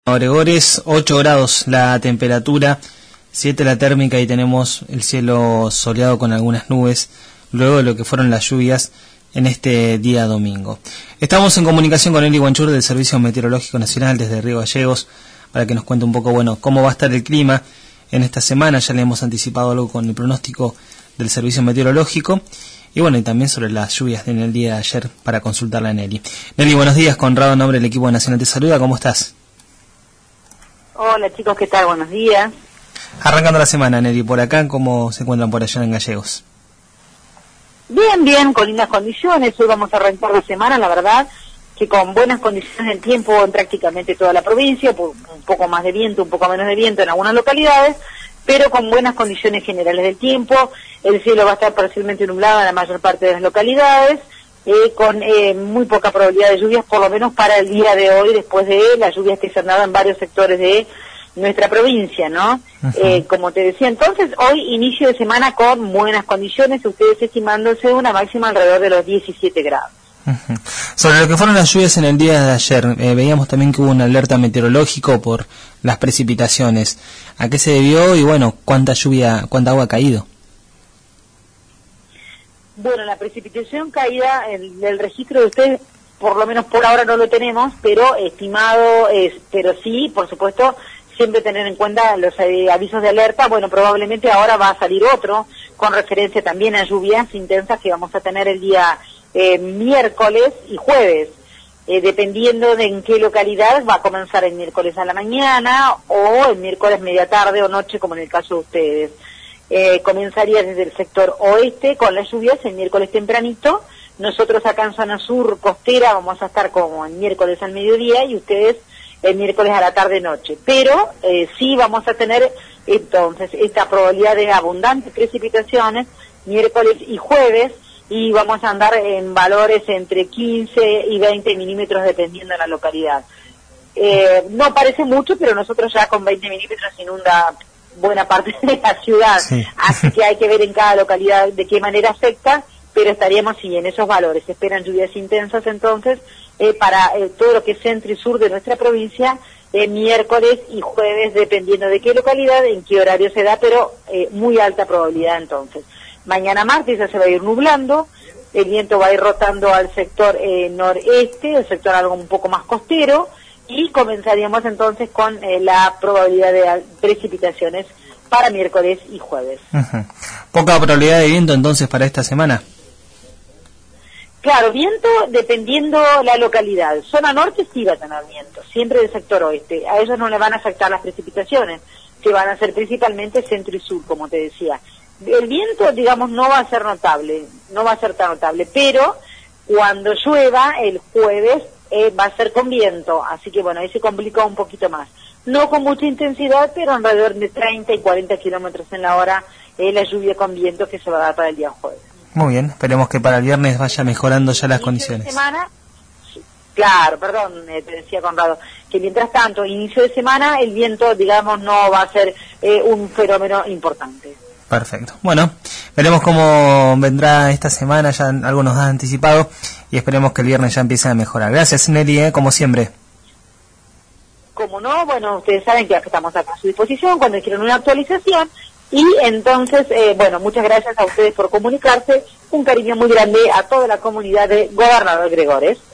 Gregores, 8 grados la temperatura, 7 la térmica y tenemos el cielo soleado con algunas nubes, luego de lo que fueron las lluvias en este día domingo. Estamos en comunicación con Eli Guanchur del Servicio Meteorológico Nacional desde Río Gallegos para que nos cuente un poco, cómo va a estar el clima en esta semana. Ya le hemos anticipado algo con el pronóstico del Servicio Meteorológico y también sobre las lluvias en el día de ayer para consultarla a Nelly. Nelly, buenos días. Conrado, en nombre del equipo nacional te saluda. ¿Cómo estás? Hola chicos, ¿qué tal? Buenos días. Arrancando la semana, Nelly, por acá, ¿cómo se encuentran por allá en Gallegos? Bien, con lindas condiciones. Hoy vamos a arrancar la semana, la verdad, que con buenas condiciones del tiempo en prácticamente toda la provincia, un poco más de viento, un poco menos de viento en algunas localidades, pero con buenas condiciones generales del tiempo. El cielo va a estar parcialmente nublado en la mayor parte de las localidades, con muy poca probabilidad de lluvias, por lo menos para el día de hoy, después de las lluvias que se han dado en varios sectores de nuestra provincia, ¿no? Como te decía, entonces, hoy inicio de semana con buenas condiciones, ustedes estimándose una máxima alrededor de los 17 grados. Sobre lo que fueron las lluvias en el día de ayer, veíamos también que hubo una alerta meteorológico por las precipitaciones. ¿A qué se debió y, cuánta agua ha caído? Bueno, la precipitación caída, el registro de ustedes, por lo menos por ahora no lo tenemos, pero estimado es, pero sí, por supuesto, siempre tener en cuenta los avisos de alerta. Probablemente ahora va a salir otro, con referencia también a lluvias intensas que vamos a tener el día miércoles y jueves, dependiendo de en qué localidad va a comenzar el miércoles a la mañana o el miércoles media tarde o noche, como en el caso de ustedes. Comenzaría desde el sector oeste con las lluvias el miércoles tempranito. Nosotros acá en zona sur costera vamos a estar como el miércoles al mediodía y ustedes el miércoles a la tarde-noche. Pero sí vamos a tener entonces esta probabilidad de abundantes precipitaciones miércoles y jueves, y vamos a andar en valores entre 15 y 20 milímetros dependiendo de la localidad. No parece mucho, pero nosotros ya con 20 milímetros inunda buena parte de la ciudad, sí. Así que hay que ver en cada localidad de qué manera afecta, pero estaríamos sí en esos valores. Se esperan lluvias intensas entonces para todo lo que es centro y sur de nuestra provincia, miércoles y jueves, dependiendo de qué localidad, en qué horario se da, pero muy alta probabilidad entonces. Mañana martes ya se va a ir nublando, el viento va a ir rotando al sector noreste, el sector algo un poco más costero, y comenzaríamos entonces con la probabilidad de precipitaciones para miércoles y jueves. ¿Poca probabilidad de viento entonces para esta semana? Claro, viento dependiendo la localidad. Zona norte sí va a tener viento, siempre del sector oeste. A ellos no le van a afectar las precipitaciones, que van a ser principalmente centro y sur, como te decía. El viento, no va a ser notable, no va a ser tan notable, pero cuando llueva el jueves va a ser con viento, así que ahí se complica un poquito más. No con mucha intensidad, pero alrededor de 30 y 40 kilómetros en la hora la lluvia con viento que se va a dar para el día jueves. Muy bien, esperemos que para el viernes vaya mejorando ya las condiciones. De semana, claro, perdón, te decía Conrado, que mientras tanto, inicio de semana, el viento, no va a ser un fenómeno importante. Perfecto. Veremos cómo vendrá esta semana, ya algo nos ha anticipado, y esperemos que el viernes ya empiece a mejorar. Gracias, Nelly, como siempre. Como no, ustedes saben que estamos acá a su disposición cuando quieran una actualización, y entonces, muchas gracias a ustedes por comunicarse, un cariño muy grande a toda la comunidad de Gobernador Gregores.